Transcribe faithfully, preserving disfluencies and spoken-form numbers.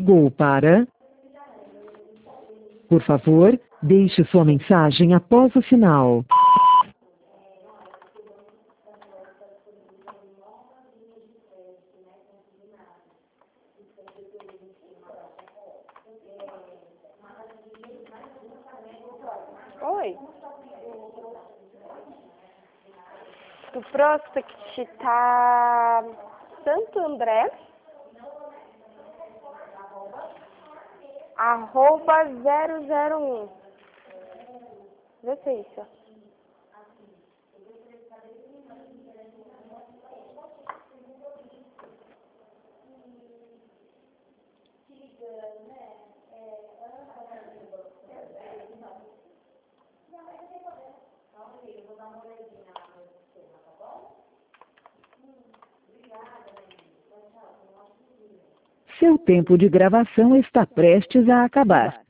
ligou para... Por favor, deixe sua mensagem após o sinal. Oi. O prospect tá Santo André, arroba zero zero um. Vê se é isso. Seu tempo de gravação está prestes a acabar.